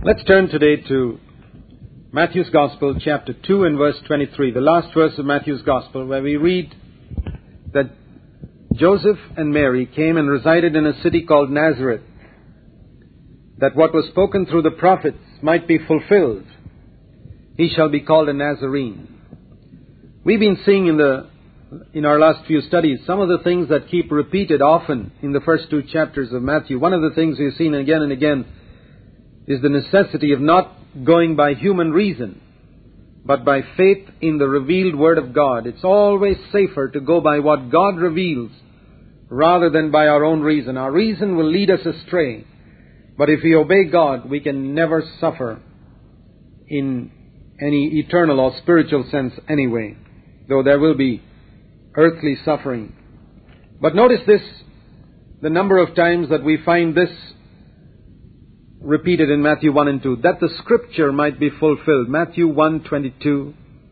Let's turn today to Matthew's Gospel, chapter 2 and verse 23, the last verse of Matthew's Gospel, where we read that Joseph and Mary came and resided in a city called Nazareth, that what was spoken through the prophets might be fulfilled. He shall be called a Nazarene. We've been seeing in our last few studies some of the things that keep repeated often in the first two chapters of Matthew. One of the things we've seen again and again is the necessity of not going by human reason, but by faith in the revealed Word of God. It's always safer to go by what God reveals rather than by our own reason. Our reason will lead us astray. But if we obey God, we can never suffer in any eternal or spiritual sense anyway, though there will be earthly suffering. But notice this, the number of times that we find this repeated in Matthew 1 and 2, that the Scripture might be fulfilled. Matthew 1:22,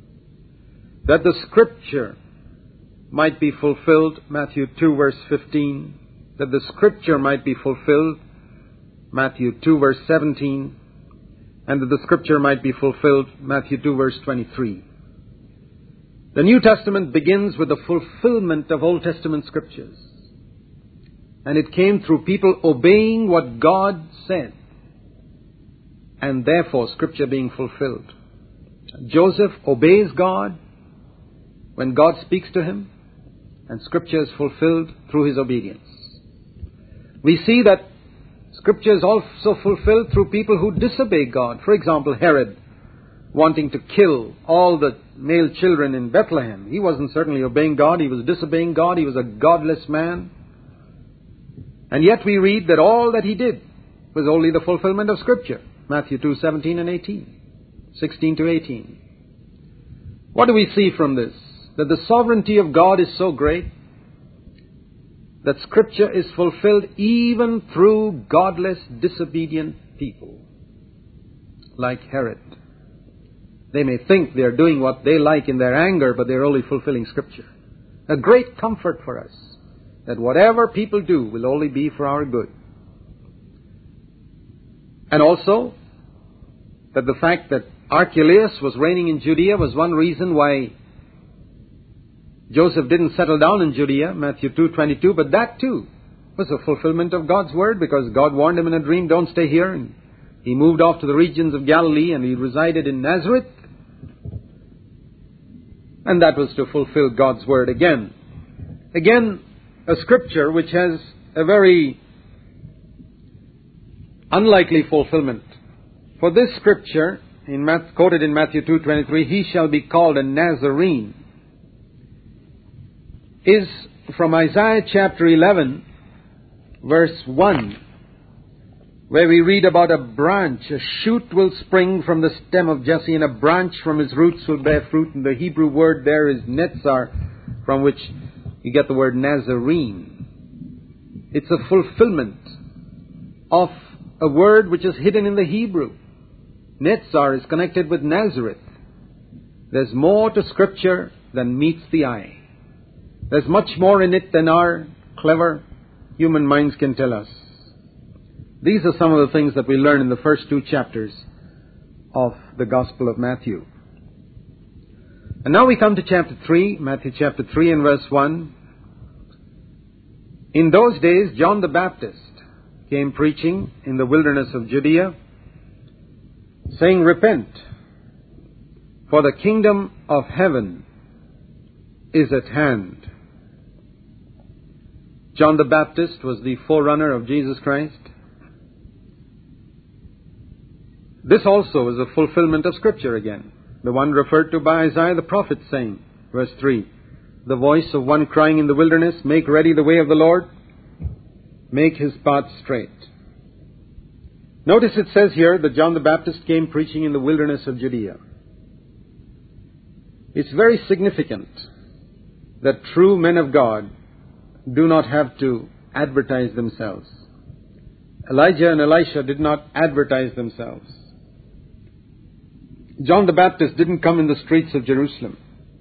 that the Scripture might be fulfilled. Matthew 2 verse 15, that the Scripture might be fulfilled. Matthew 2 verse 17, and that the Scripture might be fulfilled. Matthew 2 verse 23. The New Testament begins with the fulfillment of Old Testament Scriptures. And it came through people obeying what God said, and therefore Scripture being fulfilled. Joseph obeys God when God speaks to him, and Scripture is fulfilled through his obedience. We see that Scripture is also fulfilled through people who disobey God. For example, Herod, wanting to kill all the male children in Bethlehem. He wasn't certainly obeying God, he was disobeying God, he was a godless man. And yet we read that all that he did was only the fulfillment of Scripture. Matthew 2:17 and 18, 16 to 18. What do we see from this? That the sovereignty of God is so great that Scripture is fulfilled even through godless, disobedient people like Herod. They may think they are doing what they like in their anger, but they're only fulfilling Scripture. A great comfort for us that whatever people do will only be for our good. And also, that the fact that Archelaus was reigning in Judea was one reason why Joseph didn't settle down in Judea, Matthew 2:22, but that too was a fulfillment of God's word, because God warned him in a dream, don't stay here. And he moved off to the regions of Galilee and he resided in Nazareth. And that was to fulfill God's word again. Again, a scripture which has a very unlikely fulfillment. For this scripture, quoted in Matthew 2:23, he shall be called a Nazarene, is from Isaiah chapter 11, verse 1, where we read about a branch, a shoot will spring from the stem of Jesse, and a branch from his roots will bear fruit. And the Hebrew word there is netzar, from which you get the word Nazarene. It's a fulfillment of a word which is hidden in the Hebrew. Netzar is connected with Nazareth. There's more to Scripture than meets the eye. There's much more in it than our clever human minds can tell us. These are some of the things that we learn in the first two chapters of the Gospel of Matthew. And now we come to chapter 3, Matthew chapter 3 and verse 1. In those days, John the Baptist came preaching in the wilderness of Judea, saying, repent, for the kingdom of heaven is at hand. John the Baptist was the forerunner of Jesus Christ. This also is a fulfillment of Scripture again, the one referred to by Isaiah the prophet, saying, verse 3, the voice of one crying in the wilderness, make ready the way of the Lord, make his path straight. Notice it says here that John the Baptist came preaching in the wilderness of Judea. It's very significant that true men of God do not have to advertise themselves. Elijah and Elisha did not advertise themselves. John the Baptist didn't come in the streets of Jerusalem.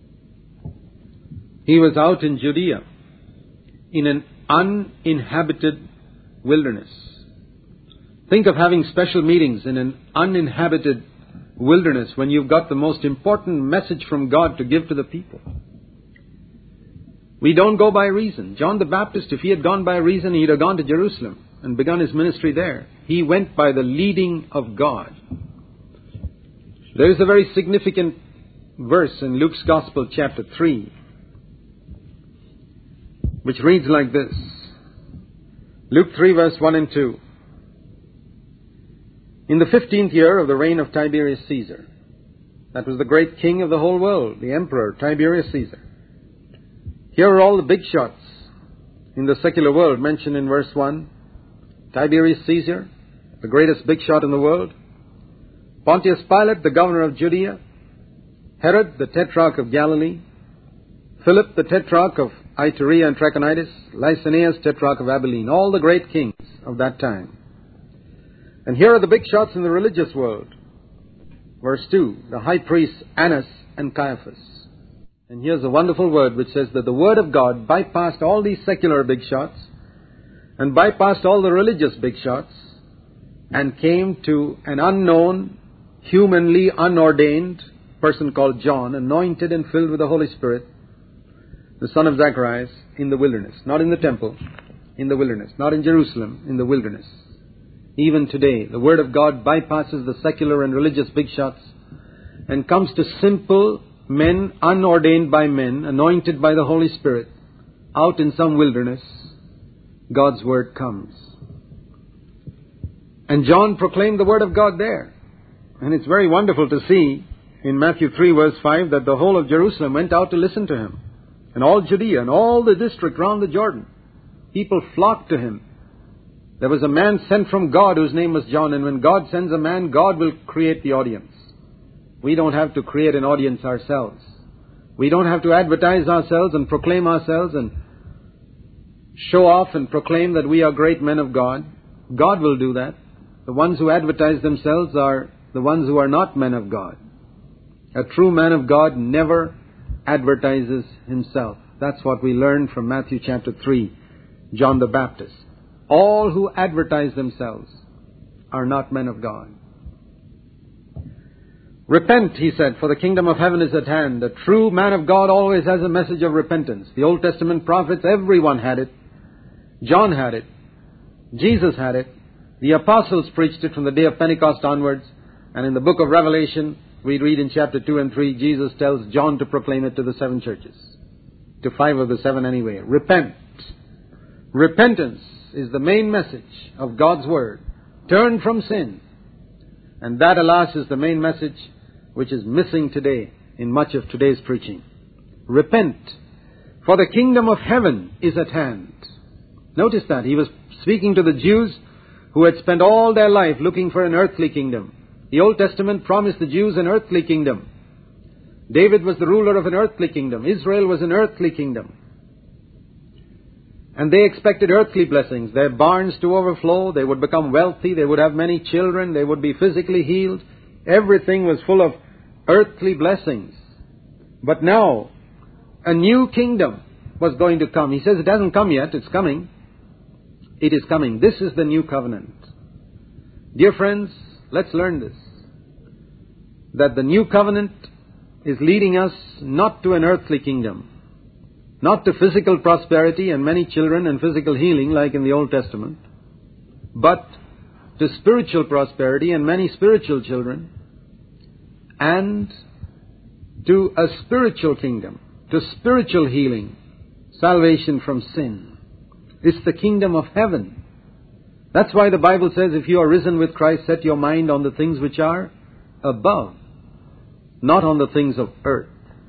He was out in Judea, in an uninhabited wilderness. Think of having special meetings in an uninhabited wilderness when you've got the most important message from God to give to the people. We don't go by reason. John the Baptist, if he had gone by reason, he'd have gone to Jerusalem and begun his ministry there. He went by the leading of God. There is a very significant verse in Luke's Gospel, chapter 3, which reads like this. Luke 3, verse 1 and 2. In the 15th year of the reign of Tiberius Caesar, that was the great king of the whole world, the emperor Tiberius Caesar. Here are all the big shots in the secular world mentioned in verse 1. Tiberius Caesar, the greatest big shot in the world. Pontius Pilate, the governor of Judea. Herod, the tetrarch of Galilee. Philip, the tetrarch of Iturea and Trachonitis. Lysanias, tetrarch of Abilene. All the great kings of that time. And here are the big shots in the religious world. Verse 2, the high priests Annas and Caiaphas. And here's a wonderful word which says that the Word of God bypassed all these secular big shots and bypassed all the religious big shots and came to an unknown, humanly unordained person called John, anointed and filled with the Holy Spirit, the son of Zacharias, in the wilderness. Not in the temple, in the wilderness. Not in Jerusalem, in the wilderness. Even today, the Word of God bypasses the secular and religious big shots and comes to simple men, unordained by men, anointed by the Holy Spirit, out in some wilderness. God's Word comes. And John proclaimed the Word of God there. And it's very wonderful to see in Matthew 3 verse 5 that the whole of Jerusalem went out to listen to him. And all Judea and all the district round the Jordan. People flocked to him. There was a man sent from God whose name was John. And when God sends a man, God will create the audience. We don't have to create an audience ourselves. We don't have to advertise ourselves and proclaim ourselves and show off and proclaim that we are great men of God. God will do that. The ones who advertise themselves are the ones who are not men of God. A true man of God never advertises himself. That's what we learn from Matthew chapter 3, John the Baptist. All who advertise themselves are not men of God. Repent, he said, for the kingdom of heaven is at hand. A true man of God always has a message of repentance. The Old Testament prophets, everyone had it. John had it. Jesus had it. The apostles preached it from the day of Pentecost onwards. And in the book of Revelation, we read in chapter 2 and 3, Jesus tells John to proclaim it to the 7 churches. To 5 of the 7 anyway. Repent. Repentance is the main message of God's Word. Turn from sin. And that, alas, is the main message which is missing today in much of today's preaching. Repent, for the kingdom of heaven is at hand. Notice that. He was speaking to the Jews who had spent all their life looking for an earthly kingdom. The Old Testament promised the Jews an earthly kingdom. David was the ruler of an earthly kingdom. Israel was an earthly kingdom. And they expected earthly blessings. Their barns to overflow. They would become wealthy. They would have many children. They would be physically healed. Everything was full of earthly blessings. But now, a new kingdom was going to come. He says it hasn't come yet. It's coming. It is coming. This is the new covenant. Dear friends, let's learn this. That the new covenant is leading us not to an earthly kingdom. Not to physical prosperity and many children and physical healing like in the Old Testament, but to spiritual prosperity and many spiritual children, and to a spiritual kingdom, to spiritual healing, salvation from sin. It's the kingdom of heaven. That's why the Bible says, if you are risen with Christ, set your mind on the things which are above, not on the things of earth.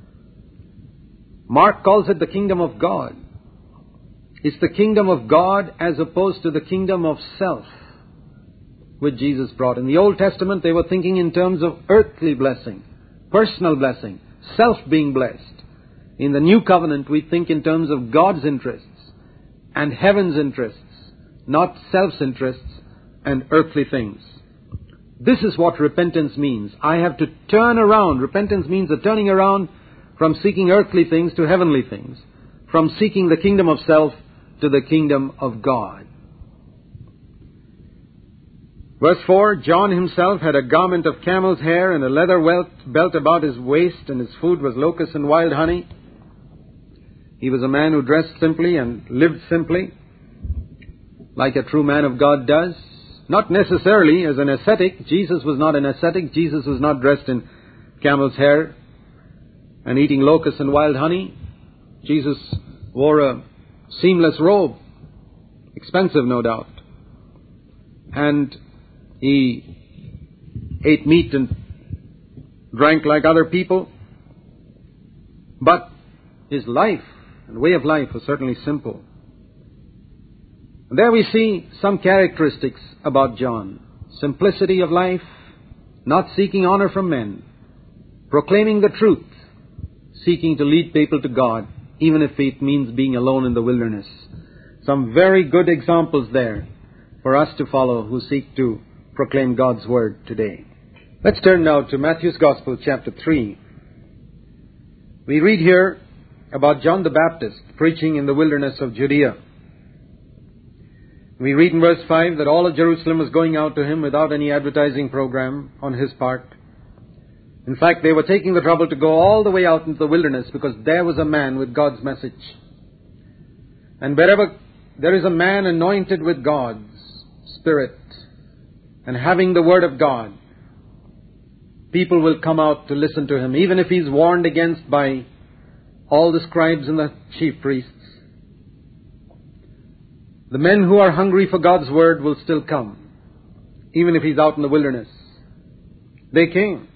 Mark calls it the kingdom of God. It's the kingdom of God as opposed to the kingdom of self, which Jesus brought. In the Old Testament, they were thinking in terms of earthly blessing, personal blessing, self being blessed. In the new covenant, we think in terms of God's interests and heaven's interests, not self's interests and earthly things. This is what repentance means. I have to turn around. Repentance means the turning around from seeking earthly things to heavenly things. From seeking the kingdom of self to the kingdom of God. Verse 4, John himself had a garment of camel's hair and a leather belt about his waist, and his food was locusts and wild honey. He was a man who dressed simply and lived simply, like a true man of God does. Not necessarily as an ascetic. Jesus was not an ascetic. Jesus was not dressed in camel's hair and eating locusts and wild honey. Jesus wore a seamless robe, expensive no doubt. And he ate meat and drank like other people. But his life and way of life was certainly simple. And there we see some characteristics about John. Simplicity of life, not seeking honor from men, proclaiming the truth, seeking to lead people to God, even if it means being alone in the wilderness. Some very good examples there for us to follow who seek to proclaim God's Word today. Let's turn now to Matthew's Gospel, chapter 3. We read here about John the Baptist preaching in the wilderness of Judea. We read in verse 5 that all of Jerusalem was going out to him without any advertising program on his part. In fact, they were taking the trouble to go all the way out into the wilderness because there was a man with God's message. And wherever there is a man anointed with God's Spirit and having the Word of God, people will come out to listen to him, even if he's warned against by all the scribes and the chief priests. The men who are hungry for God's Word will still come, even if he's out in the wilderness. They came.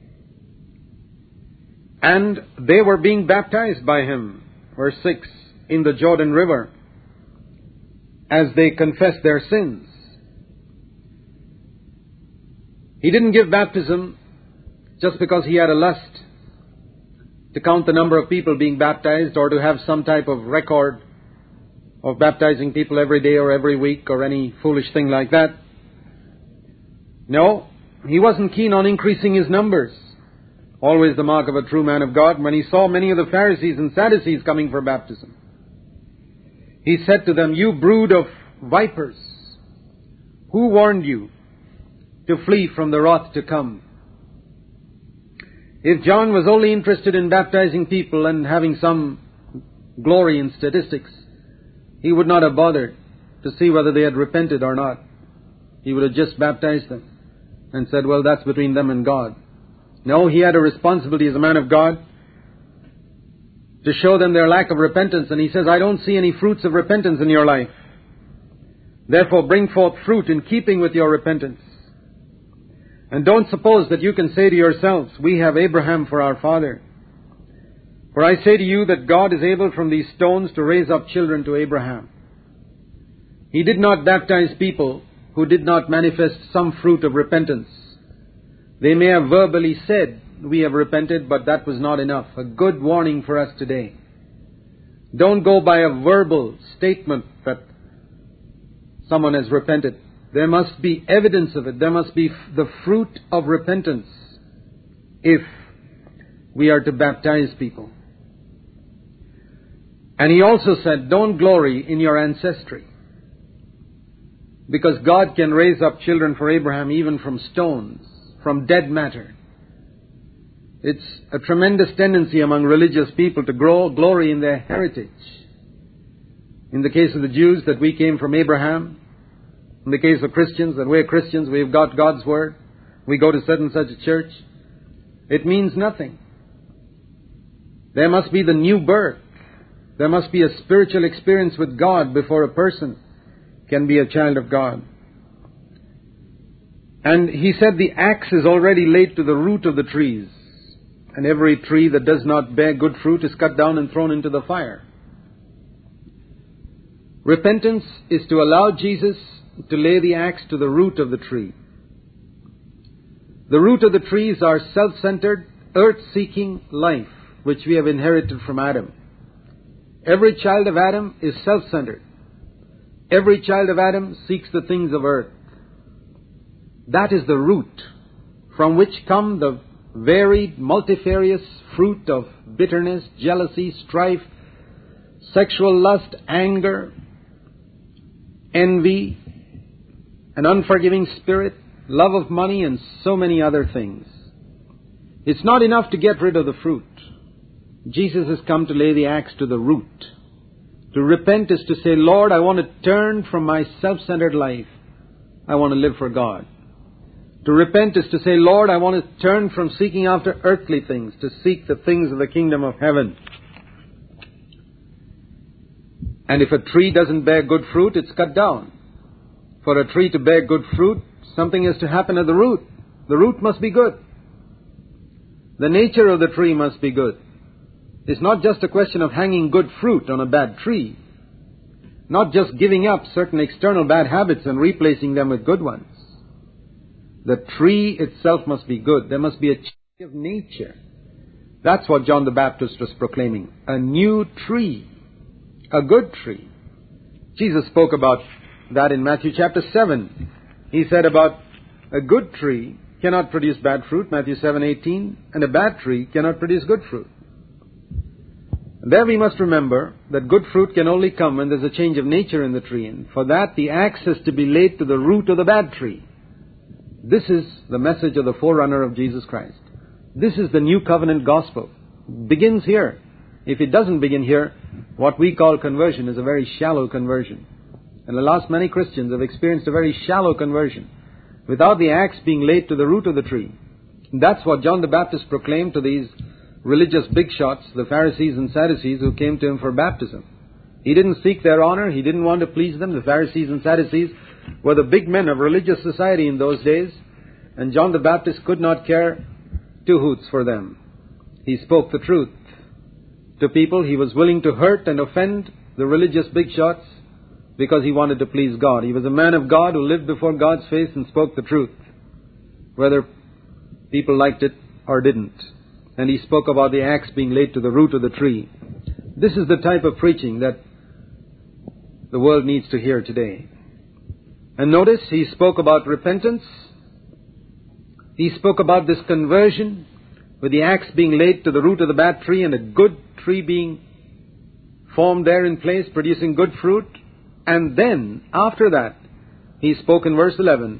And they were being baptized by him, verse 6, in the Jordan River, as they confessed their sins. He didn't give baptism just because he had a lust to count the number of people being baptized or to have some type of record of baptizing people every day or every week or any foolish thing like that. No, he wasn't keen on increasing his numbers. Always the mark of a true man of God. When he saw many of the Pharisees and Sadducees coming for baptism, he said to them, "You brood of vipers, who warned you to flee from the wrath to come?" If John was only interested in baptizing people and having some glory in statistics, he would not have bothered to see whether they had repented or not. He would have just baptized them and said, well, that's between them and God. No, he had a responsibility as a man of God to show them their lack of repentance. And he says, I don't see any fruits of repentance in your life. Therefore, bring forth fruit in keeping with your repentance. And don't suppose that you can say to yourselves, we have Abraham for our father. For I say to you that God is able from these stones to raise up children to Abraham. He did not baptize people who did not manifest some fruit of repentance. They may have verbally said, we have repented, but that was not enough. A good warning for us today. Don't go by a verbal statement that someone has repented. There must be evidence of it. There must be the fruit of repentance if we are to baptize people. And he also said, don't glory in your ancestry. Because God can raise up children for Abraham even from stones, from dead matter. It's a tremendous tendency among religious people to glory in their heritage. In the case of the Jews, that we came from Abraham. In the case of Christians, that we're Christians, we've got God's Word. We go to such and such a church. It means nothing. There must be the new birth. There must be a spiritual experience with God before a person can be a child of God. And he said the axe is already laid to the root of the trees. And every tree that does not bear good fruit is cut down and thrown into the fire. Repentance is to allow Jesus to lay the axe to the root of the tree. The root of the tree is our self-centered, earth-seeking life, which we have inherited from Adam. Every child of Adam is self-centered. Every child of Adam seeks the things of earth. That is the root from which come the varied, multifarious fruit of bitterness, jealousy, strife, sexual lust, anger, envy, an unforgiving spirit, love of money, and so many other things. It's not enough to get rid of the fruit. Jesus has come to lay the axe to the root. To repent is to say, Lord, I want to turn from my self-centered life. I want to live for God. To repent is to say, Lord, I want to turn from seeking after earthly things to seek the things of the kingdom of heaven. And if a tree doesn't bear good fruit, it's cut down. For a tree to bear good fruit, something has to happen at the root. The root must be good. The nature of the tree must be good. It's not just a question of hanging good fruit on a bad tree. Not just giving up certain external bad habits and replacing them with good ones. The tree itself must be good. There must be a change of nature. That's what John the Baptist was proclaiming. A new tree. A good tree. Jesus spoke about that in Matthew chapter 7. He said about a good tree cannot produce bad fruit, Matthew 7:18, and a bad tree cannot produce good fruit. And there we must remember that good fruit can only come when there's a change of nature in the tree. And for that, the axe has to be laid to the root of the bad tree. This is the message of the forerunner of Jesus Christ. This is the new covenant gospel. It begins here. If it doesn't begin here, what we call conversion is a very shallow conversion. And alas, many Christians have experienced a very shallow conversion without the axe being laid to the root of the tree. And that's what John the Baptist proclaimed to these religious big shots, the Pharisees and Sadducees who came to him for baptism. He didn't seek their honor. He didn't want to please them. The Pharisees and Sadducees were the big men of religious society in those days. And John the Baptist could not care two hoots for them. He spoke the truth to people. He was willing to hurt and offend the religious big shots because he wanted to please God. He was a man of God who lived before God's face and spoke the truth, whether people liked it or didn't. And he spoke about the axe being laid to the root of the tree. This is the type of preaching that the world needs to hear today. And notice, he spoke about repentance. He spoke about this conversion, with the axe being laid to the root of the bad tree and a good tree being formed there in place, producing good fruit. And then, after that, he spoke in verse 11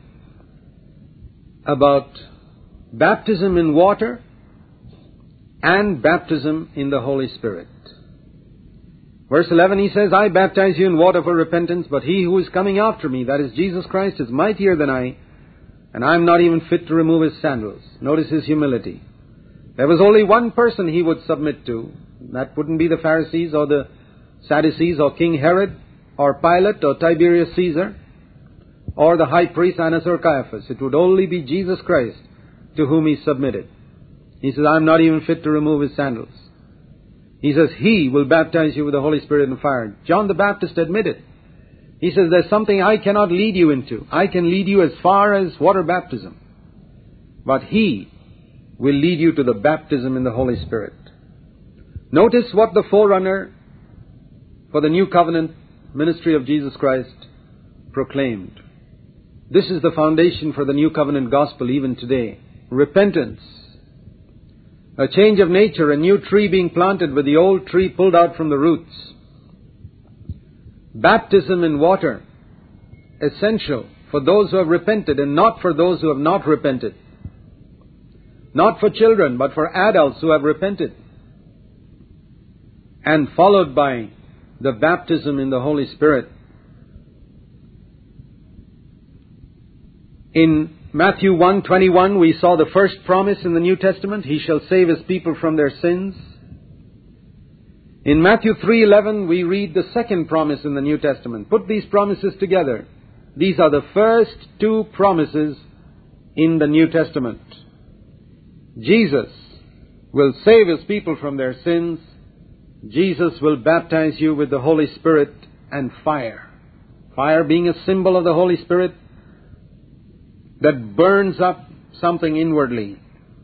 about baptism in water and baptism in the Holy Spirit. Verse 11, he says, I baptize you in water for repentance, but he who is coming after me, that is Jesus Christ, is mightier than I, and I am not even fit to remove his sandals. Notice his humility. There was only one person he would submit to. That wouldn't be the Pharisees or the Sadducees or King Herod or Pilate or Tiberius Caesar or the high priest Annas or Caiaphas. It would only be Jesus Christ to whom he submitted. He says, I am not even fit to remove his sandals. He says, he will baptize you with the Holy Spirit and fire. John the Baptist admitted. He says, there's something I cannot lead you into. I can lead you as far as water baptism. But he will lead you to the baptism in the Holy Spirit. Notice what the forerunner for the new covenant ministry of Jesus Christ proclaimed. This is the foundation for the new covenant gospel even today. Repentance. A change of nature, a new tree being planted with the old tree pulled out from the roots. Baptism in water, essential for those who have repented and not for those who have not repented. Not for children, but for adults who have repented. And followed by the baptism in the Holy Spirit. In Matthew 1:21, we saw the first promise in the New Testament. He shall save his people from their sins. In Matthew 3:11, we read the second promise in the New Testament. Put these promises together. These are the first two promises in the New Testament. Jesus will save his people from their sins. Jesus will baptize you with the Holy Spirit and fire. Fire being a symbol of the Holy Spirit that burns up something inwardly.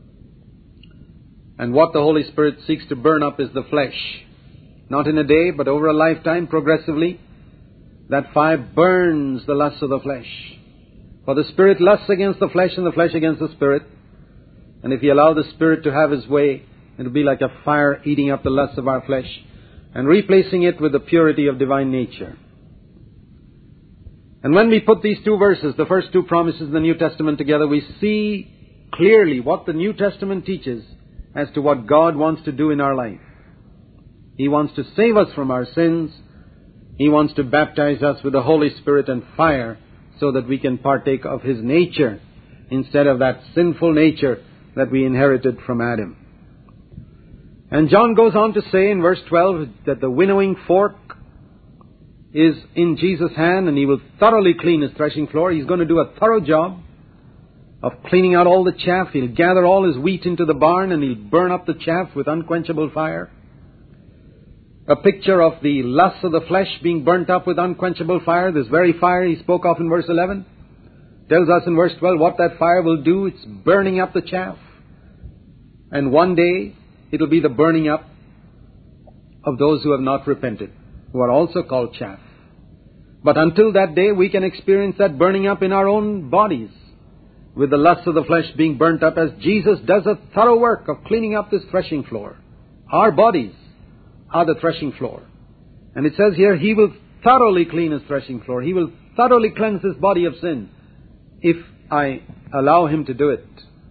And what the Holy Spirit seeks to burn up is the flesh. Not in a day, but over a lifetime, progressively. That fire burns the lusts of the flesh. For the Spirit lusts against the flesh and the flesh against the Spirit. And if you allow the Spirit to have his way, it will be like a fire eating up the lusts of our flesh and replacing it with the purity of divine nature. And when we put these two verses, the first two promises in the New Testament together, we see clearly what the New Testament teaches as to what God wants to do in our life. He wants to save us from our sins. He wants to baptize us with the Holy Spirit and fire so that we can partake of His nature instead of that sinful nature that we inherited from Adam. And John goes on to say in verse 12 that the winnowing fork is in Jesus' hand and He will thoroughly clean His threshing floor. He's going to do a thorough job of cleaning out all the chaff. He'll gather all His wheat into the barn and He'll burn up the chaff with unquenchable fire. A picture of the lusts of the flesh being burnt up with unquenchable fire. This very fire He spoke of in verse 11 tells us in verse 12 what that fire will do. It's burning up the chaff. And one day it'll be the burning up of those who have not repented, who are also called chaff. But until that day, we can experience that burning up in our own bodies, with the lusts of the flesh being burnt up, as Jesus does a thorough work of cleaning up this threshing floor. Our bodies are the threshing floor. And it says here, He will thoroughly clean His threshing floor. He will thoroughly cleanse His body of sin if I allow Him to do it.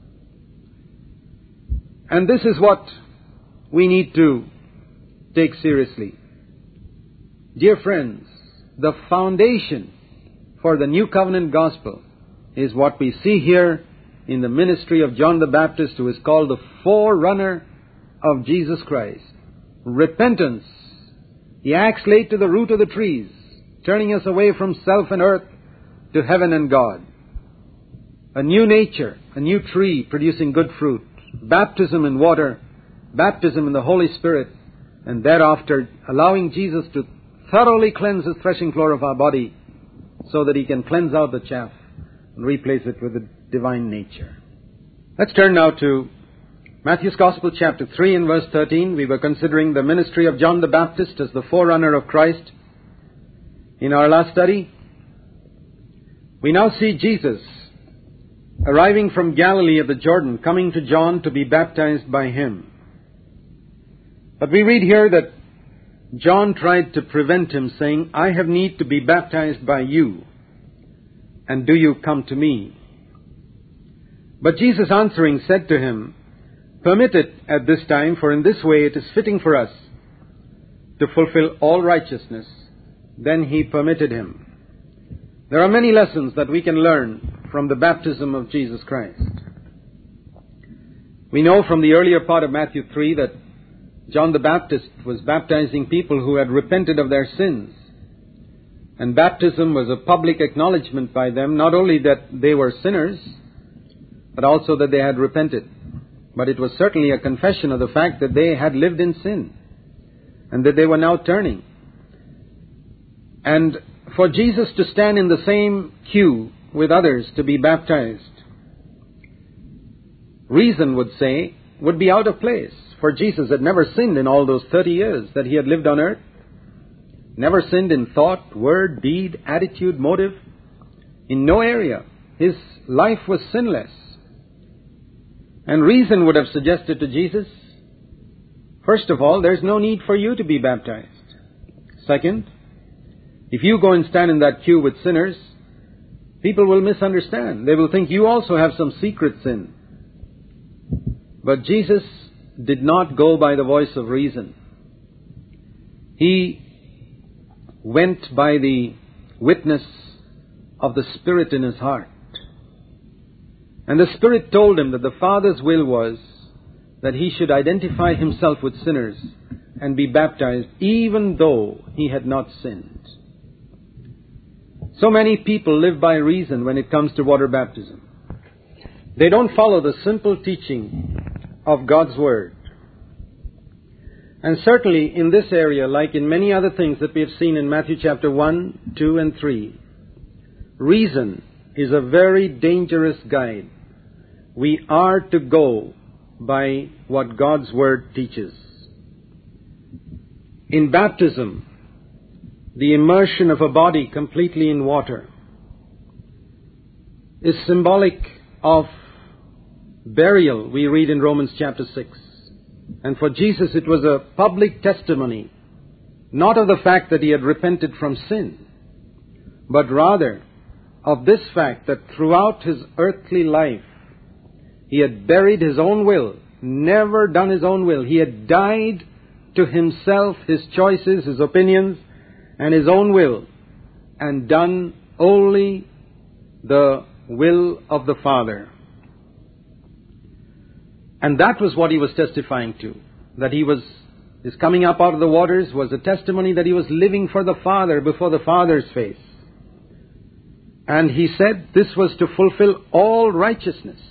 And this is what we need to take seriously. Dear friends, the foundation for the New Covenant Gospel is what we see here in the ministry of John the Baptist, who is called the forerunner of Jesus Christ. Repentance. He acts late to the root of the trees, turning us away from self and earth to heaven and God. A new nature, a new tree producing good fruit. Baptism in water, baptism in the Holy Spirit, and thereafter allowing Jesus to thoroughly cleanse His threshing floor of our body so that He can cleanse out the chaff and replace it with the divine nature. Let's turn now to Matthew's Gospel chapter 3 and verse 13. We were considering the ministry of John the Baptist as the forerunner of Christ in our last study. We now see Jesus arriving from Galilee of the Jordan, coming to John to be baptized by him. But we read here that John tried to prevent him, saying, I have need to be baptized by you, and do you come to me? But Jesus answering said to him, Permit it at this time, for in this way it is fitting for us to fulfill all righteousness. Then He permitted him. There are many lessons that we can learn from the baptism of Jesus Christ. We know from the earlier part of Matthew 3 that John the Baptist was baptizing people who had repented of their sins. And baptism was a public acknowledgement by them, not only that they were sinners, but also that they had repented. But it was certainly a confession of the fact that they had lived in sin, and that they were now turning. And for Jesus to stand in the same queue with others to be baptized, reason would say, would be out of place. For Jesus had never sinned in all those 30 years that He had lived on earth. Never sinned in thought, word, deed, attitude, motive. In no area. His life was sinless. And reason would have suggested to Jesus, first of all, there's no need for you to be baptized. Second, if you go and stand in that queue with sinners, people will misunderstand. They will think you also have some secret sin. But Jesus did not go by the voice of reason. He went by the witness of the Spirit in His heart. And the Spirit told Him that the Father's will was that He should identify Himself with sinners and be baptized even though He had not sinned. So many people live by reason when it comes to water baptism. They don't follow the simple teaching of God's Word. And certainly in this area, like in many other things that we have seen in Matthew chapter 1, 2 and 3, reason is a very dangerous guide. We are to go by what God's Word teaches. In baptism, the immersion of a body completely in water is symbolic of burial, we read in Romans chapter 6. And for Jesus it was a public testimony, not of the fact that He had repented from sin, but rather of this fact that throughout his earthly life, he had buried his own will, never done his own will. He had died to himself, his choices, his opinions, and his own will, and done only the will of the Father. And that was what he was testifying to. That his coming up out of the waters was a testimony that he was living for the Father, before the Father's face. And he said this was to fulfill all righteousness.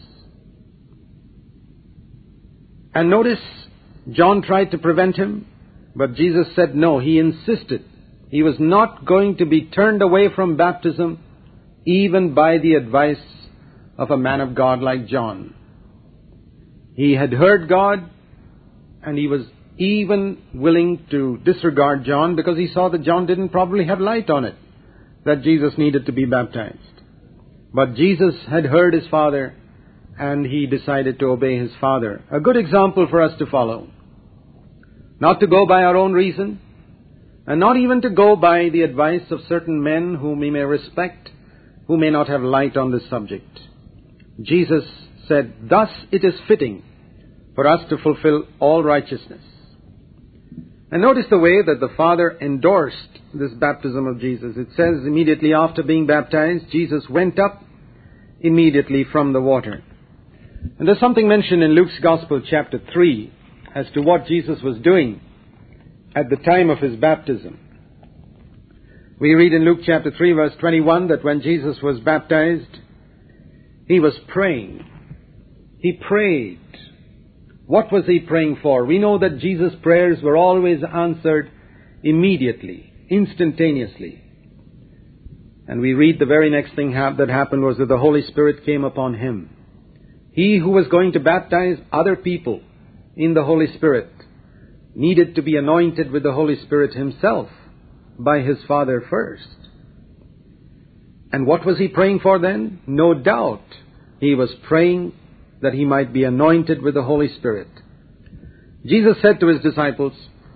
And notice, John tried to prevent him, but Jesus said no. He insisted. He was not going to be turned away from baptism, even by the advice of a man of God like John. He had heard God, and he was even willing to disregard John because he saw that John didn't probably have light on it, that Jesus needed to be baptized. But Jesus had heard his Father, and he decided to obey his Father. A good example for us to follow. Not to go by our own reason, and not even to go by the advice of certain men whom we may respect, who may not have light on this subject. Jesus said, thus it is fitting for us to fulfill all righteousness. And notice the way that the Father endorsed this baptism of Jesus. It says immediately after being baptized, Jesus went up immediately from the water. And there's something mentioned in Luke's Gospel, chapter 3, as to what Jesus was doing at the time of his baptism. We read in Luke chapter 3, verse 21, that when Jesus was baptized, he was praying. He prayed. What was he praying for? We know that Jesus' prayers were always answered immediately, instantaneously. And we read the very next thing that happened was that the Holy Spirit came upon him. He who was going to baptize other people in the Holy Spirit needed to be anointed with the Holy Spirit himself by his Father first. And what was he praying for then? No doubt he was praying that he might be anointed with the Holy Spirit. Jesus said to his disciples,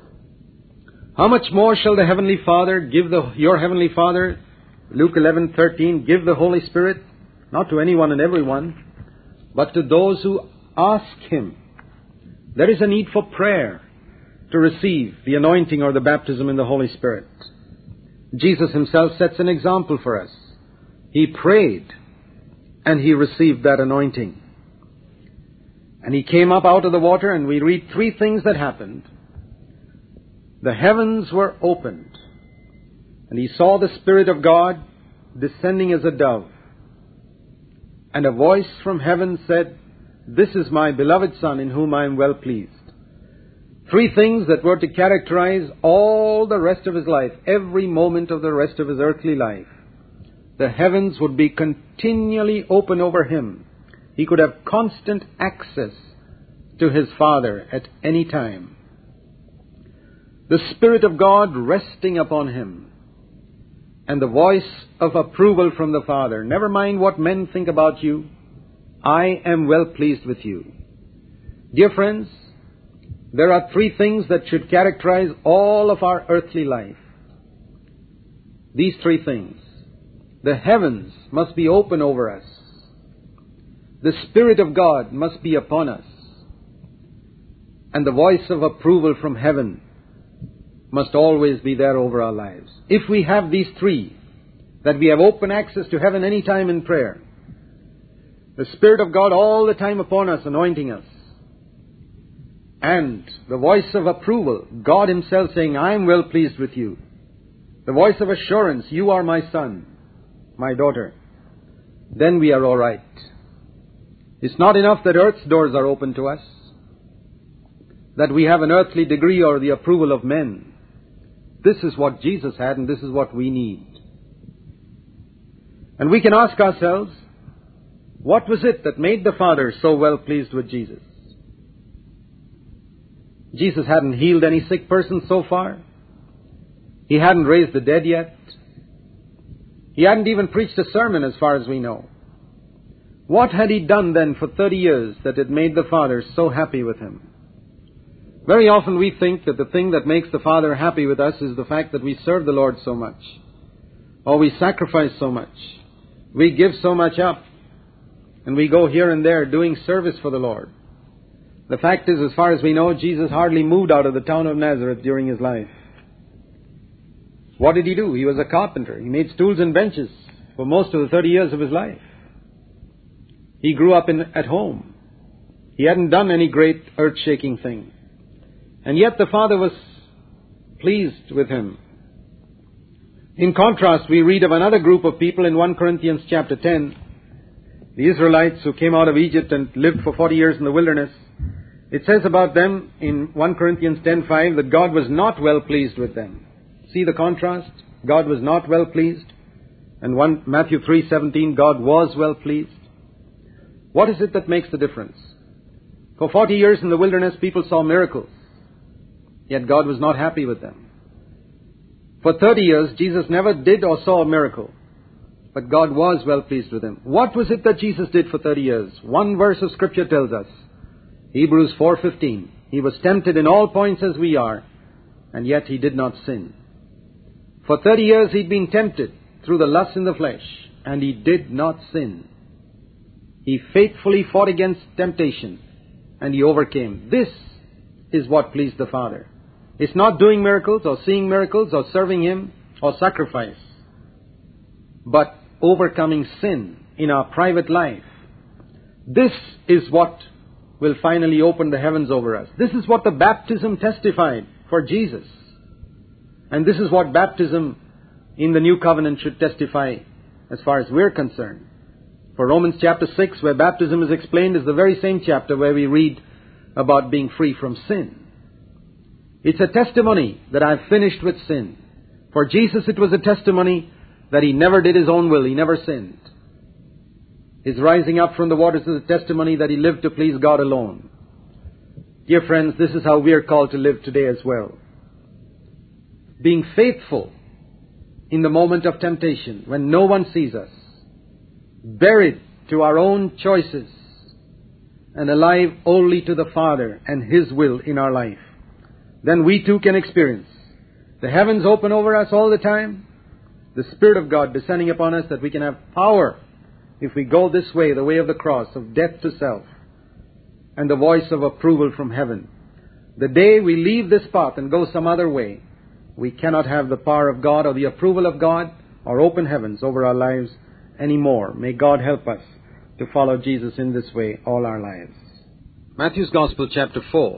how much more shall the Heavenly Father give your Heavenly Father, Luke 11:13, give the Holy Spirit, not to anyone and everyone, but to those who ask him. There is a need for prayer to receive the anointing or the baptism in the Holy Spirit. Jesus himself sets an example for us. He prayed and he received that anointing. And he came up out of the water, and we read three things that happened. The heavens were opened, and he saw the Spirit of God descending as a dove. And a voice from heaven said, this is my beloved Son, in whom I am well pleased. Three things that were to characterize all the rest of his life, every moment of the rest of his earthly life. The heavens would be continually open over him. He could have constant access to his Father at any time. The Spirit of God resting upon him, and the voice of approval from the Father. Never mind what men think about you. I am well pleased with you. Dear friends, there are three things that should characterize all of our earthly life. These three things. The heavens must be open over us. The Spirit of God must be upon us. And the voice of approval from heaven must always be there over our lives. If we have these three, that we have open access to heaven any time in prayer, the Spirit of God all the time upon us, anointing us, and the voice of approval, God himself saying, I am well pleased with you. The voice of assurance, you are my son, my daughter. Then we are all right. It's not enough that earth's doors are open to us, that we have an earthly degree or the approval of men. This is what Jesus had, and this is what we need. And we can ask ourselves, what was it that made the Father so well pleased with Jesus? Jesus hadn't healed any sick person so far. He hadn't raised the dead yet. He hadn't even preached a sermon as far as we know. What had he done then for 30 years that had made the Father so happy with him? Very often we think that the thing that makes the Father happy with us is the fact that we serve the Lord so much. or we sacrifice so much, we give so much up, and we go here and there doing service for the Lord. The fact is, as far as we know, Jesus hardly moved out of the town of Nazareth during His life. What did He do? He was a carpenter. He made stools and benches for most of the 30 years of His life. He grew up at home. He hadn't done any great earth-shaking thing. And yet the Father was pleased with Him. In contrast, we read of another group of people in 1 Corinthians chapter 10, the Israelites who came out of Egypt and lived for 40 years in the wilderness. It says about them in 1 Corinthians 10:5 that God was not well pleased with them. See the contrast? God was not well pleased. And Matthew 3:17, God was well pleased. What is it that makes the difference? For 40 years in the wilderness, people saw miracles. Yet God was not happy with them. For 30 years, Jesus never did or saw a miracle. But God was well pleased with him. What was it that Jesus did for 30 years? One verse of Scripture tells us. Hebrews 4:15. He was tempted in all points as we are, and yet He did not sin. For 30 years He'd been tempted through the lust in the flesh, and He did not sin. He faithfully fought against temptation, and He overcame. This is what pleased the Father. It's not doing miracles or seeing miracles or serving Him or sacrifice, but overcoming sin in our private life. This is what will finally open the heavens over us. This is what the baptism testified for Jesus. And this is what baptism in the New Covenant should testify as far as we're concerned. For Romans chapter 6, where baptism is explained, is the very same chapter where we read about being free from sin. It's a testimony that I've finished with sin. For Jesus, it was a testimony that He never did His own will. He never sinned. His rising up from the waters is a testimony that He lived to please God alone. Dear friends, this is how we are called to live today as well. Being faithful in the moment of temptation, when no one sees us, buried to our own choices, and alive only to the Father and His will in our life. Then we too can experience the heavens open over us all the time, the Spirit of God descending upon us, that we can have power if we go this way, the way of the cross, of death to self, and the voice of approval from heaven. The day we leave this path and go some other way, we cannot have the power of God or the approval of God or open heavens over our lives anymore. May God help us to follow Jesus in this way all our lives. Matthew's Gospel, chapter 4,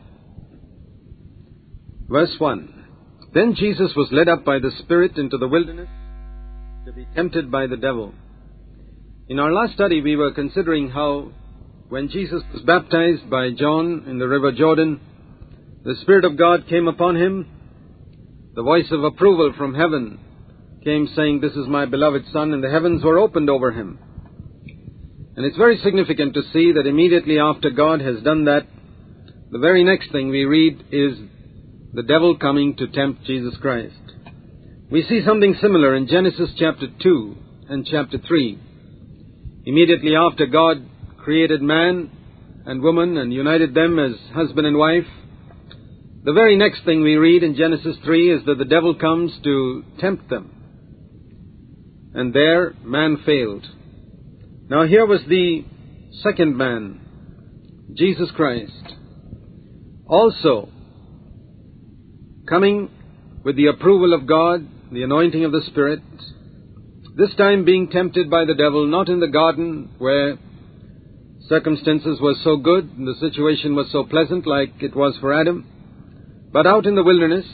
verse 1. Then Jesus was led up by the Spirit into the wilderness to be tempted by the devil. In our last study, we were considering how when Jesus was baptized by John in the river Jordan, the Spirit of God came upon Him. The voice of approval from heaven came saying, "This is my beloved Son," and the heavens were opened over Him. And it's very significant to see that immediately after God has done that, the very next thing we read is the devil coming to tempt Jesus Christ. We see something similar in Genesis chapter 2 and chapter 3. Immediately after God created man and woman and united them as husband and wife, the very next thing we read in Genesis 3 is that the devil comes to tempt them. And there, man failed. Now here was the second man, Jesus Christ, also coming with the approval of God, the anointing of the Spirit, this time being tempted by the devil, not in the garden where circumstances were so good and the situation was so pleasant like it was for Adam, but out in the wilderness,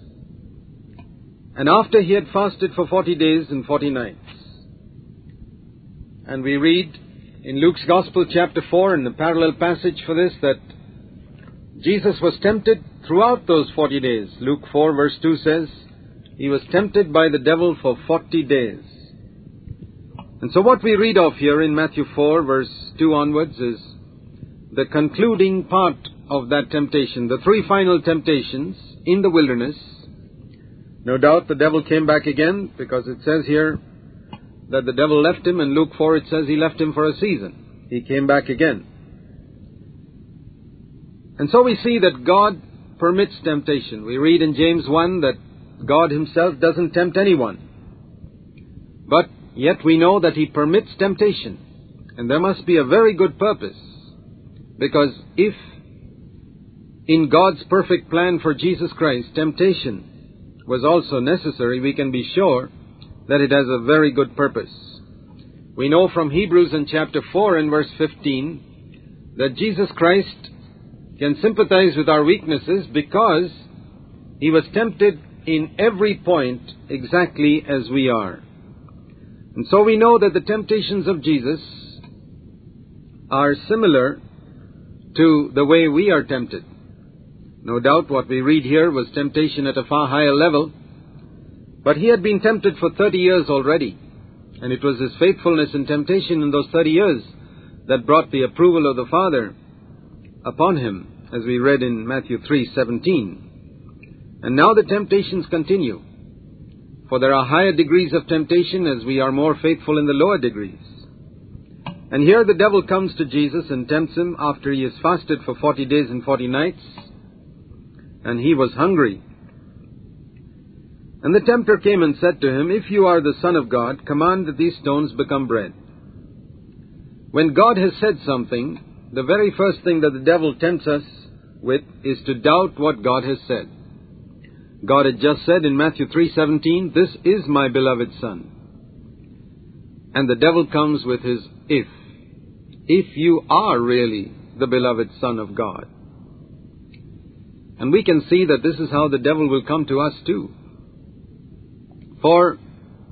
and after He had fasted for 40 days and 40 nights. And we read in Luke's Gospel, chapter 4, in the parallel passage for this, that Jesus was tempted throughout those 40 days. Luke 4, verse 2 says, He was tempted by the devil for 40 days. And so what we read of here in Matthew 4, verse 2 onwards, is the concluding part of that temptation, the three final temptations in the wilderness. No doubt the devil came back again, because it says here that the devil left him. In Luke 4 it says he left him for a season. He came back again. And so we see that God permits temptation. We read in James 1 that God Himself doesn't tempt anyone. Yet we know that He permits temptation. And there must be a very good purpose. Because if in God's perfect plan for Jesus Christ, temptation was also necessary, we can be sure that it has a very good purpose. We know from Hebrews in chapter 4 and verse 15 that Jesus Christ can sympathize with our weaknesses because He was tempted in every point exactly as we are. And so we know that the temptations of Jesus are similar to the way we are tempted. No doubt what we read here was temptation at a far higher level, but He had been tempted for 30 years already, and it was His faithfulness in temptation in those 30 years that brought the approval of the Father upon Him, as we read in Matthew 3:17. And now the temptations continue, for there are higher degrees of temptation as we are more faithful in the lower degrees. And here the devil comes to Jesus and tempts Him after He has fasted for 40 days and 40 nights, and He was hungry. And the tempter came and said to Him, "If you are the Son of God, command that these stones become bread." When God has said something, the very first thing that the devil tempts us with is to doubt what God has said. God had just said in Matthew 3:17, "This is my beloved Son." And the devil comes with his if. If you are really the beloved Son of God. And we can see that this is how the devil will come to us too. For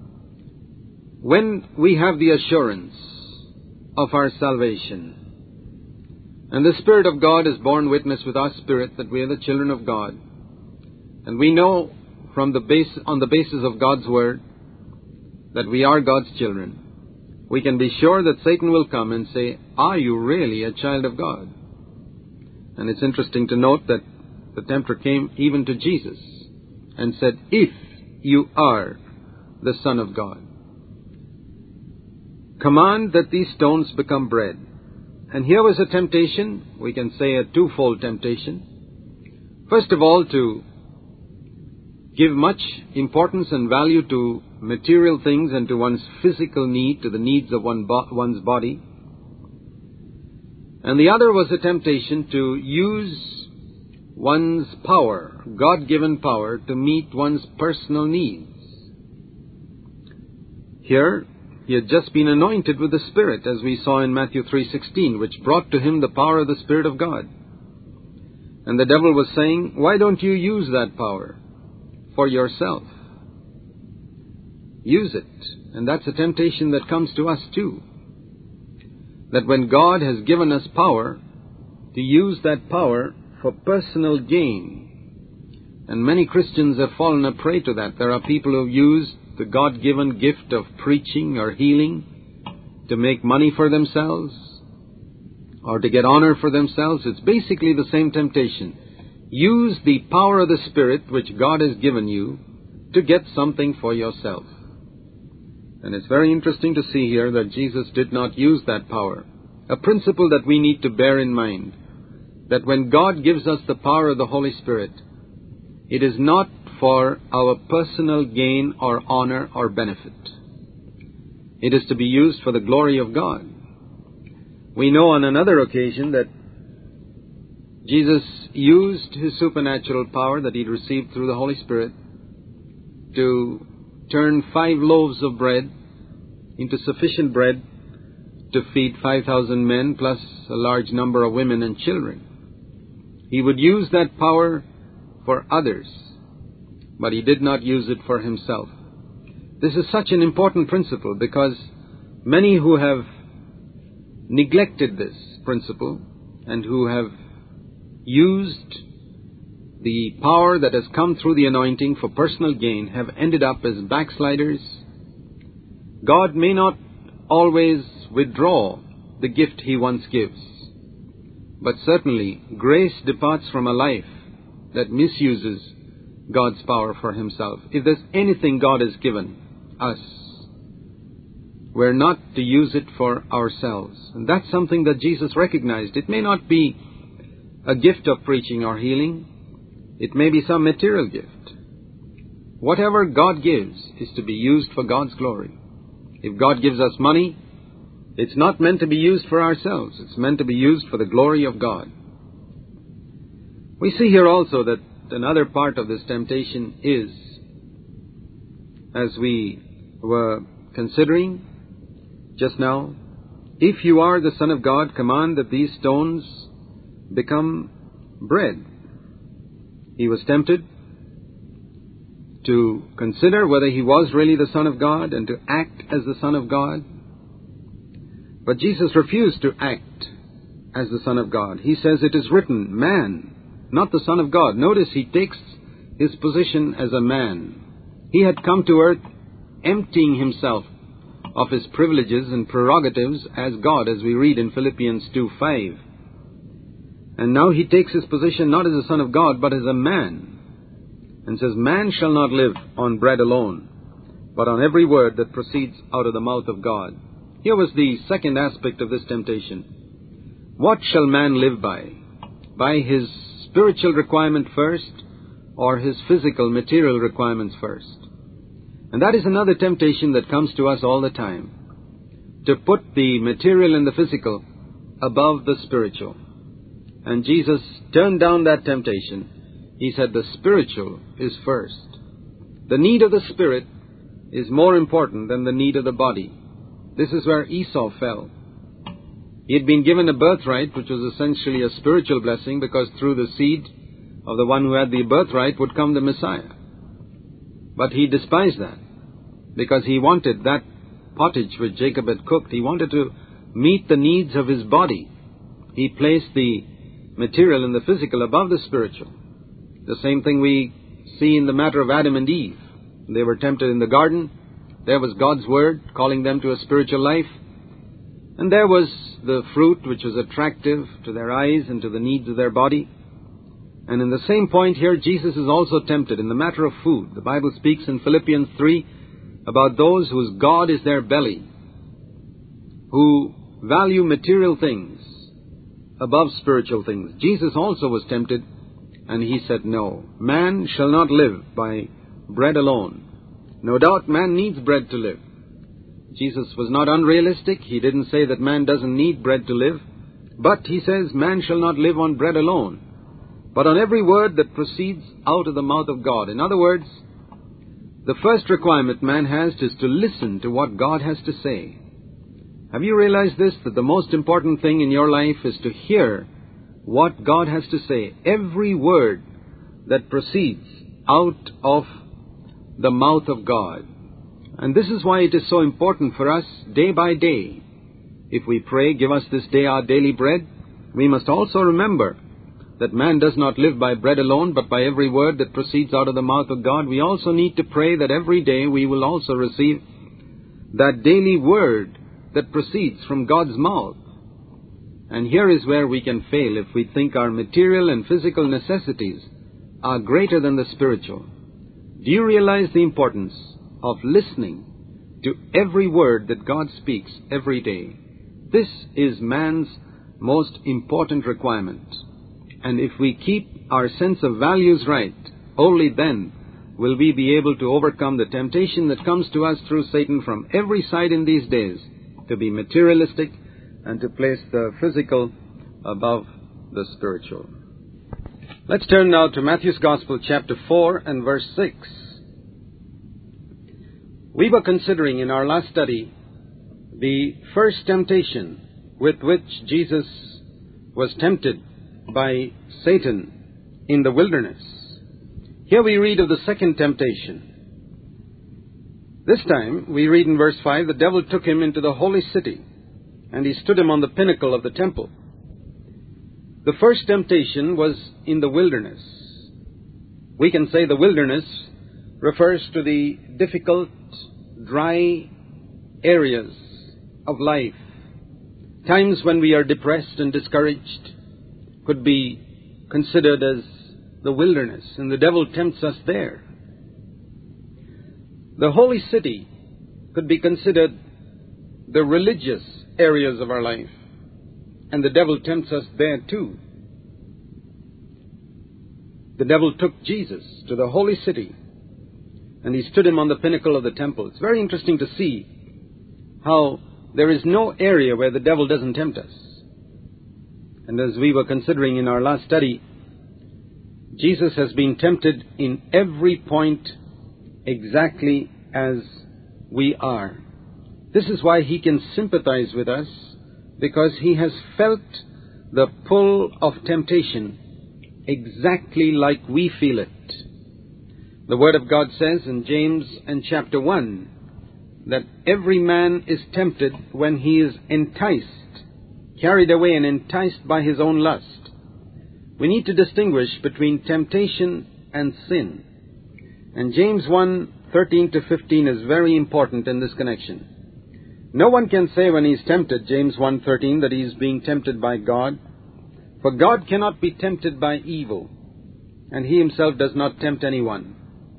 when we have the assurance of our salvation, and the Spirit of God is borne witness with our spirit that we are the children of God, and we know on the basis of God's Word that we are God's children, we can be sure that Satan will come and say, "Are you really a child of God?" And it's interesting to note that the tempter came even to Jesus and said, "If you are the Son of God, command that these stones become bread." And here was a temptation, we can say a twofold temptation. First of all, to give much importance and value to material things and to one's physical need, to the needs of one's body. And the other was a temptation to use one's power, God-given power, to meet one's personal needs. Here, he had just been anointed with the Spirit, as we saw in Matthew 3:16, which brought to him the power of the Spirit of God. And the devil was saying, "Why don't you use that power for yourself? Use it." And that's a temptation that comes to us too. That when God has given us power, to use that power for personal gain. And many Christians have fallen a prey to that. There are people who use the God-given gift of preaching or healing to make money for themselves or to get honor for themselves. It's basically the same temptation. Use the power of the Spirit which God has given you to get something for yourself. And it's very interesting to see here that Jesus did not use that power. A principle that we need to bear in mind, that when God gives us the power of the Holy Spirit, it is not for our personal gain or honor or benefit. It is to be used for the glory of God. We know on another occasion that Jesus used His supernatural power that He'd received through the Holy Spirit to turn 5 loaves of bread into sufficient bread to feed 5,000 men plus a large number of women and children. He would use that power for others, but He did not use it for Himself. This is such an important principle because many who have neglected this principle and who have used the power that has come through the anointing for personal gain have ended up as backsliders. God may not always withdraw the gift He once gives, but certainly grace departs from a life that misuses God's power for Himself. If there's anything God has given us, we're not to use it for ourselves. And that's something that Jesus recognized. It may not be a gift of preaching or healing. It may be some material gift. Whatever God gives is to be used for God's glory. If God gives us money, it's not meant to be used for ourselves. It's meant to be used for the glory of God. We see here also that another part of this temptation is, as we were considering just now, if you are the Son of God, command that these stones become bread. He was tempted to consider whether he was really the Son of God and to act as the Son of God. But Jesus refused to act as the Son of God. He says, it is written, man, not the Son of God. Notice he takes his position as a man. He had come to earth emptying himself of his privileges and prerogatives as God, as we read in Philippians 2:5. And now he takes his position not as a Son of God, but as a man, and says, man shall not live on bread alone, but on every word that proceeds out of the mouth of God. Here was the second aspect of this temptation. What shall man live by? By his spiritual requirement first, or his physical, material requirements first? And that is another temptation that comes to us all the time, to put the material and the physical above the spiritual. And Jesus turned down that temptation. He said the spiritual is first. The need of the spirit is more important than the need of the body. This is where Esau fell. He had been given a birthright, which was essentially a spiritual blessing, because through the seed of the one who had the birthright would come the Messiah. But he despised that, because he wanted that pottage which Jacob had cooked. He wanted to meet the needs of his body. He placed the material and the physical above the spiritual. The same thing we see in the matter of Adam and Eve. They were tempted in the garden. There was God's word calling them to a spiritual life. And there was the fruit which was attractive to their eyes and to the needs of their body. And in the same point here, Jesus is also tempted in the matter of food. The Bible speaks in Philippians 3 about those whose God is their belly, who value material things above spiritual things. Jesus also was tempted, and he said, no, man shall not live by bread alone. No doubt man needs bread to live. Jesus was not unrealistic. He didn't say that man doesn't need bread to live. But he says, man shall not live on bread alone, but on every word that proceeds out of the mouth of God. In other words, the first requirement man has is to listen to what God has to say. Have you realized this, that the most important thing in your life is to hear what God has to say? Every word that proceeds out of the mouth of God. And this is why it is so important for us, day by day, if we pray, give us this day our daily bread, we must also remember that man does not live by bread alone, but by every word that proceeds out of the mouth of God. We also need to pray that every day we will also receive that daily word that proceeds from God's mouth. And here is where we can fail if we think our material and physical necessities are greater than the spiritual. Do you realize the importance of listening to every word that God speaks every day? This is man's most important requirement. And if we keep our sense of values right, only then will we be able to overcome the temptation that comes to us through Satan from every side in these days, to be materialistic and to place the physical above the spiritual. Let's turn now to Matthew's Gospel, chapter 4 and verse 6. We were considering in our last study the first temptation with which Jesus was tempted by Satan in the wilderness. Here we read of the second temptation. This time we read in verse 5, the devil took him into the holy city, and he stood him on the pinnacle of the temple. The first temptation was in the wilderness. We can say the wilderness refers to the difficult, dry areas of life. Times when we are depressed and discouraged could be considered as the wilderness, and the devil tempts us there. The holy city could be considered the religious areas of our life, and the devil tempts us there too. The devil took Jesus to the holy city, and he stood him on the pinnacle of the temple. It's very interesting to see how there is no area where the devil doesn't tempt us. And as we were considering in our last study, Jesus has been tempted in every point exactly as we are. This is why he can sympathize with us, because he has felt the pull of temptation exactly like we feel it. The Word of God says in James and chapter 1 that every man is tempted when he is enticed, carried away and enticed by his own lust. We need to distinguish between temptation and sin. And James 1:13-15 is very important in this connection. No one can say when he is tempted, James 1:13, that he is being tempted by God. For God cannot be tempted by evil, and he himself does not tempt anyone.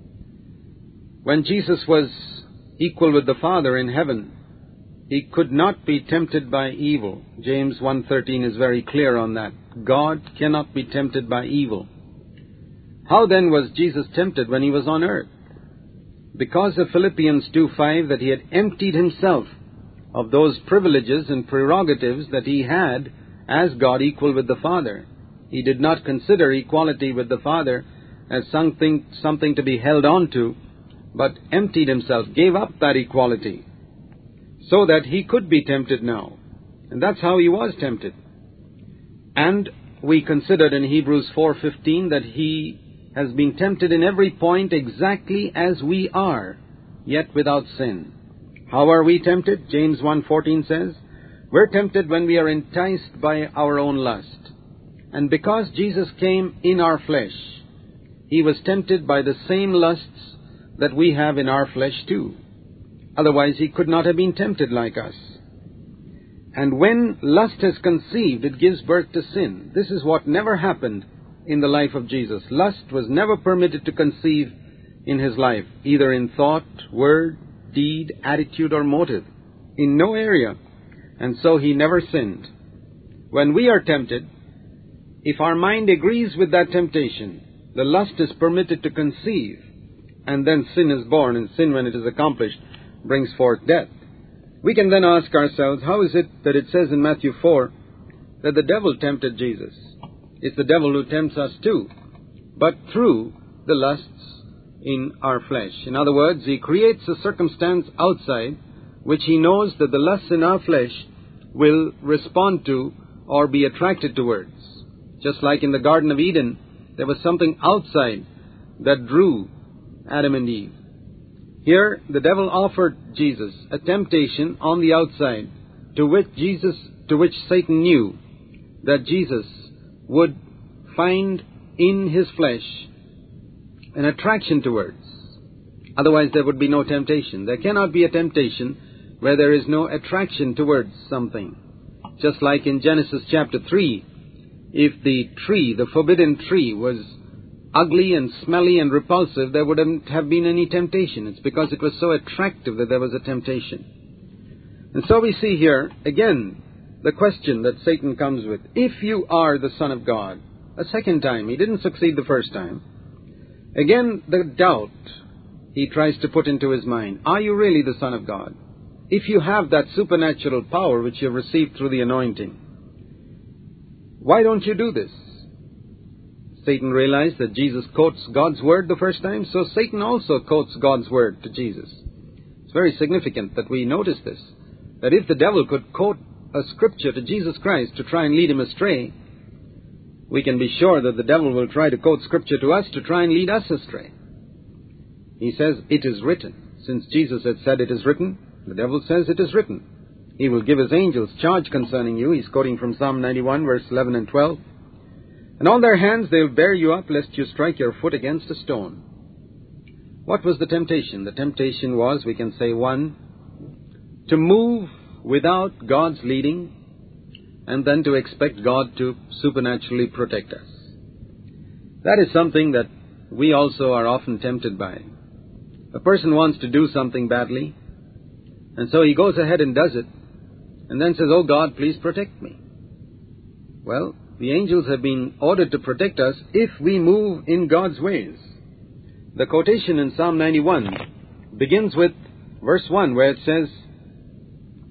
When Jesus was equal with the Father in heaven, he could not be tempted by evil. James 1:13 is very clear on that. God cannot be tempted by evil. How then was Jesus tempted when he was on earth? Because of Philippians 2:5, that he had emptied himself of those privileges and prerogatives that he had as God equal with the Father. He did not consider equality with the Father as something to be held on to, but emptied himself, gave up that equality, so that he could be tempted now. And that's how he was tempted. And we considered in Hebrews 4:15 that he has been tempted in every point exactly as we are, yet without sin. How are we tempted? James 1:14 says, we're tempted when we are enticed by our own lust. And because Jesus came in our flesh, he was tempted by the same lusts that we have in our flesh too. Otherwise, he could not have been tempted like us. And when lust has conceived, it gives birth to sin. This is what never happened in the life of Jesus. Lust was never permitted to conceive in his life, either in thought, word, deed, attitude, or motive. In no area. And so he never sinned. When we are tempted, if our mind agrees with that temptation, the lust is permitted to conceive, and then sin is born, and sin, when it is accomplished, brings forth death. We can then ask ourselves, how is it that it says in Matthew 4 that the devil tempted Jesus? It's the devil who tempts us too, but through the lusts in our flesh. In other words, he creates a circumstance outside which he knows that the lusts in our flesh will respond to or be attracted towards. Just like in the Garden of Eden, there was something outside that drew Adam and Eve. Here, the devil offered Jesus a temptation on the outside, to which Satan knew that Jesus would find in his flesh an attraction towards. Otherwise, there would be no temptation. There cannot be a temptation where there is no attraction towards something. Just like in Genesis chapter 3, if the tree, the forbidden tree, was ugly and smelly and repulsive, there wouldn't have been any temptation. It's because it was so attractive that there was a temptation. And so we see here, again, the question that Satan comes with. If you are the Son of God, a second time, he didn't succeed the first time. Again, the doubt he tries to put into his mind. Are you really the Son of God? If you have that supernatural power which you have received through the anointing, why don't you do this? Satan realized that Jesus quotes God's word the first time, so Satan also quotes God's word to Jesus. It's very significant that we notice this, that if the devil could quote a scripture to Jesus Christ to try and lead him astray, we can be sure that the devil will try to quote scripture to us to try and lead us astray. He says, it is written. Since Jesus had said it is written, the devil says it is written. He will give his angels charge concerning you. He's quoting from Psalm 91, verse 11 and 12. And on their hands they'll bear you up, lest you strike your foot against a stone. What was the temptation? The temptation was, we can say, one, to move without God's leading, and then to expect God to supernaturally protect us. That is something that we also are often tempted by. A person wants to do something badly, and so he goes ahead and does it, and then says, oh God, please protect me. Well, the angels have been ordered to protect us if we move in God's ways. The quotation in Psalm 91 begins with verse 1, where it says,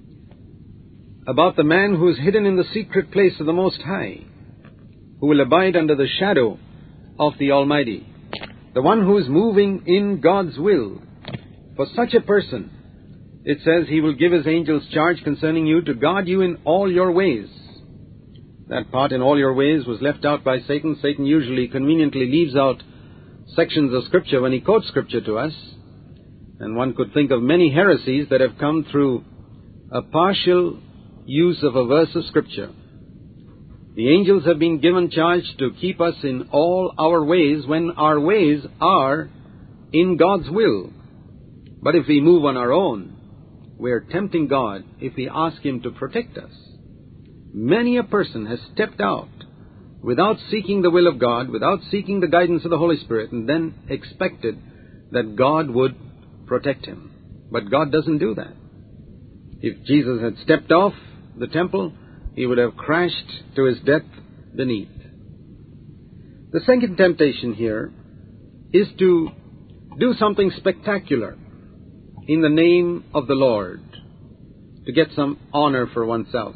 about the man who is hidden in the secret place of the Most High, who will abide under the shadow of the Almighty, the one who is moving in God's will. For such a person, it says, He will give His angels charge concerning you to guard you in all your ways. That part, in all your ways, was left out by Satan. Satan usually conveniently leaves out sections of Scripture when he quotes Scripture to us. And one could think of many heresies that have come through a partial use of a verse of Scripture. The angels have been given charge to keep us in all our ways when our ways are in God's will. But if we move on our own, we are tempting God if we ask Him to protect us. Many a person has stepped out without seeking the will of God, without seeking the guidance of the Holy Spirit, and then expected that God would protect him. But God doesn't do that. If Jesus had stepped off the temple, He would have crashed to His death beneath. The second temptation here is to do something spectacular in the name of the Lord, to get some honor for oneself.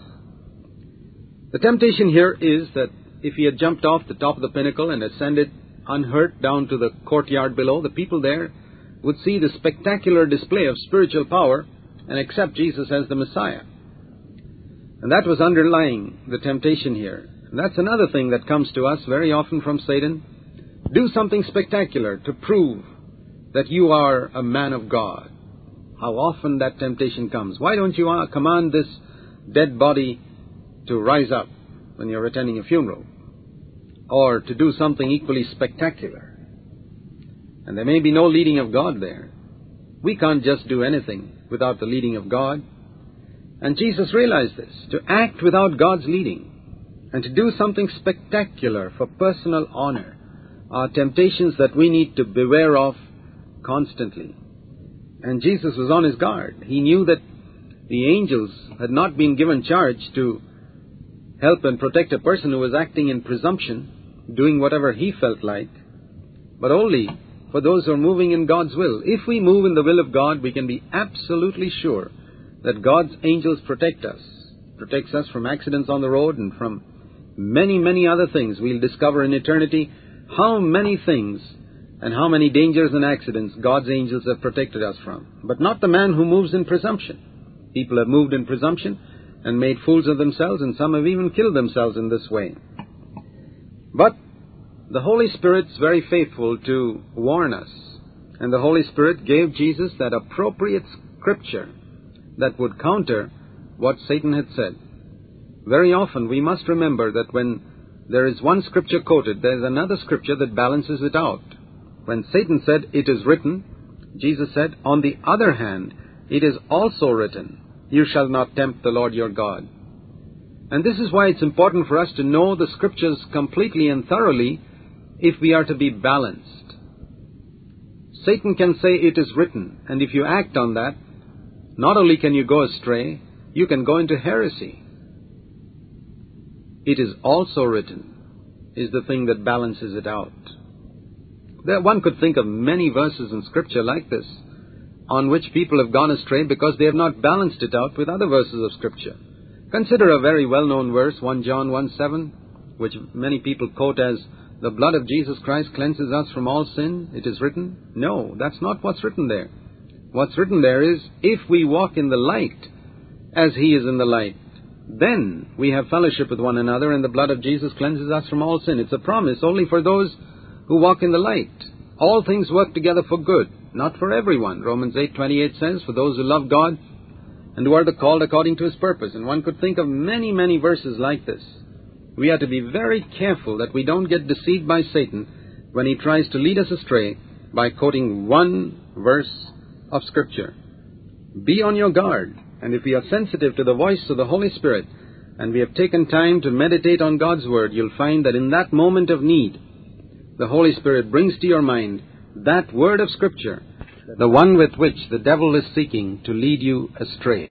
The temptation here is that if he had jumped off the top of the pinnacle and ascended unhurt down to the courtyard below, the people there would see the spectacular display of spiritual power and accept Jesus as the Messiah. And that was underlying the temptation here. And that's another thing that comes to us very often from Satan. Do something spectacular to prove that you are a man of God. How often that temptation comes. Why don't you command this dead body to rise up when you're attending a funeral? Or to do something equally spectacular. And there may be no leading of God there. We can't just do anything without the leading of God. And Jesus realized this. To act without God's leading and to do something spectacular for personal honor are temptations that we need to beware of constantly. And Jesus was on His guard. He knew that the angels had not been given charge to help and protect a person who was acting in presumption, doing whatever he felt like, but only for those who are moving in God's will. If we move in the will of God, we can be absolutely sure that God's angels protect us. Protects us from accidents on the road and from many, many other things. We'll discover in eternity how many things and how many dangers and accidents God's angels have protected us from. But not the man who moves in presumption. People have moved in presumption and made fools of themselves, and some have even killed themselves in this way. But the Holy Spirit's very faithful to warn us. And the Holy Spirit gave Jesus that appropriate Scripture that would counter what Satan had said. Very often we must remember that when there is one Scripture quoted, there is another Scripture that balances it out. When Satan said, "It is written," Jesus said, "On the other hand, it is also written, you shall not tempt the Lord your God." And this is why it's important for us to know the Scriptures completely and thoroughly if we are to be balanced. Satan can say, "It is written," and if you act on that, not only can you go astray, you can go into heresy. "It is also written" is the thing that balances it out. One could think of many verses in Scripture like this, on which people have gone astray because they have not balanced it out with other verses of Scripture. Consider a very well-known verse, 1 John 1:7, which many people quote as, "The blood of Jesus Christ cleanses us from all sin, it is written." No, that's not what's written there. What's written there is, if we walk in the light as He is in the light, then we have fellowship with one another, and the blood of Jesus cleanses us from all sin. It's a promise only for those who walk in the light. All things work together for good, not for everyone. Romans 8:28 says, "For those who love God and who are the called according to His purpose." And one could think of many, many verses like this. We have to be very careful that we don't get deceived by Satan when he tries to lead us astray by quoting one verse of Scripture. Be on your guard, and if we are sensitive to the voice of the Holy Spirit and we have taken time to meditate on God's Word, you'll find that in that moment of need, the Holy Spirit brings to your mind that word of Scripture, the one with which the devil is seeking to lead you astray.